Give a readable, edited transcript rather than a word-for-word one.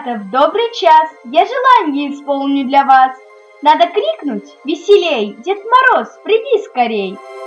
Ребята, в добрый час я желание исполню для вас. Надо крикнуть веселей: Дед Мороз, приди скорей!